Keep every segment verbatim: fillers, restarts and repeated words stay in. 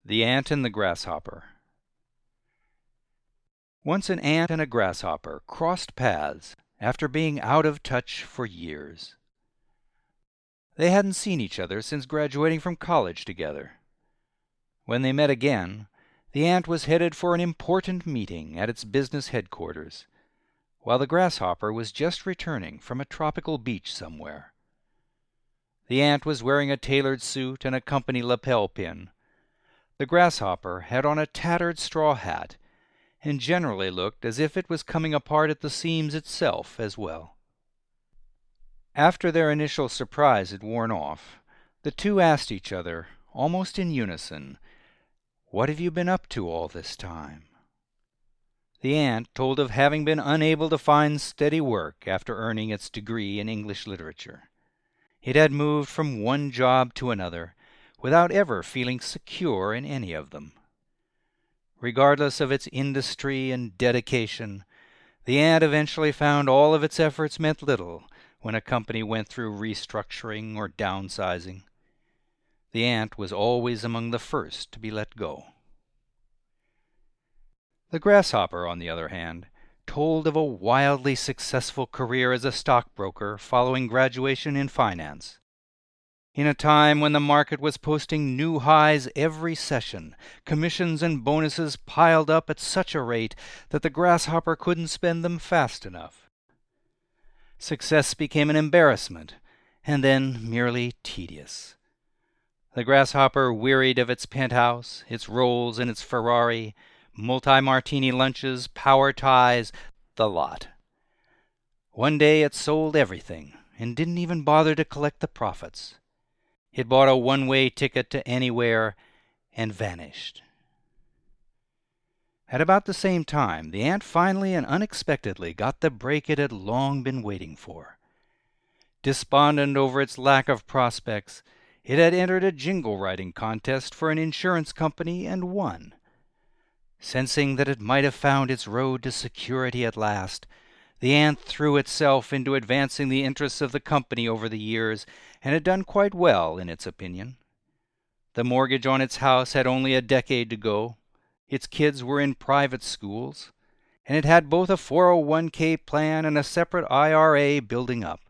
The Ant and the Grasshopper. Once an ant and a grasshopper crossed paths after being out of touch for years. They hadn't seen each other since graduating from college together. When they met again, the ant was headed for an important meeting at its business headquarters, while the grasshopper was just returning from a tropical beach somewhere. The ant was wearing a tailored suit and a company lapel pin. The grasshopper had on a tattered straw hat, and generally looked as if it was coming apart at the seams itself as well. After their initial surprise had worn off, the two asked each other, almost in unison, "What have you been up to all this time?" The ant told of having been unable to find steady work after earning its degree in English literature. It had moved from one job to another, without ever feeling secure in any of them. Regardless of its industry and dedication, the ant eventually found all of its efforts meant little when a company went through restructuring or downsizing. The ant was always among the first to be let go. The grasshopper, on the other hand, told of a wildly successful career as a stockbroker following graduation in finance. In a time when the market was posting new highs every session, commissions and bonuses piled up at such a rate that the grasshopper couldn't spend them fast enough. Success became an embarrassment, and then merely tedious. The grasshopper wearied of its penthouse, its rolls and its Ferrari, multi-martini lunches, power ties, the lot. One day it sold everything and didn't even bother to collect the profits. It bought a one-way ticket to anywhere and vanished. At about the same time, the ant finally and unexpectedly got the break it had long been waiting for. Despondent over its lack of prospects, it had entered a jingle-writing contest for an insurance company and won. Sensing that it might have found its road to security at last, the ant threw itself into advancing the interests of the company over the years, and had done quite well, in its opinion. The mortgage on its house had only a decade to go, its kids were in private schools, and it had both a four oh one k plan and a separate I R A building up.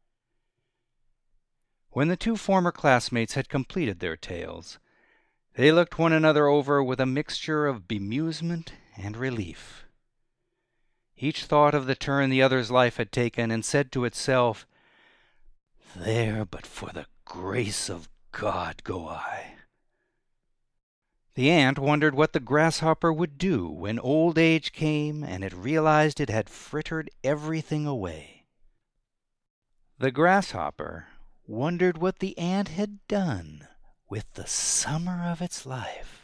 When the two former classmates had completed their tales, they looked one another over with a mixture of bemusement and relief. Each thought of the turn the other's life had taken, and said to itself, "There but for the grace of God go I." The ant wondered what the grasshopper would do when old age came and it realized it had frittered everything away. The grasshopper wondered what the ant had done with the summer of its life.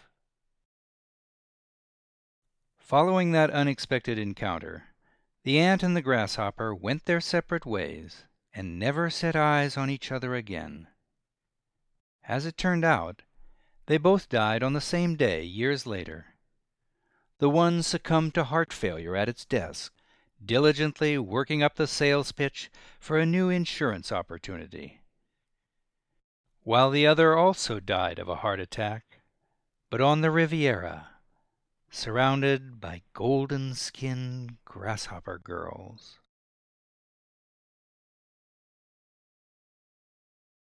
Following that unexpected encounter, the ant and the grasshopper went their separate ways and never set eyes on each other again. As it turned out, they both died on the same day years later. The one succumbed to heart failure at its desk, diligently working up the sales pitch for a new insurance opportunity, while the other also died of a heart attack, but on the Riviera, surrounded by golden-skinned grasshopper girls.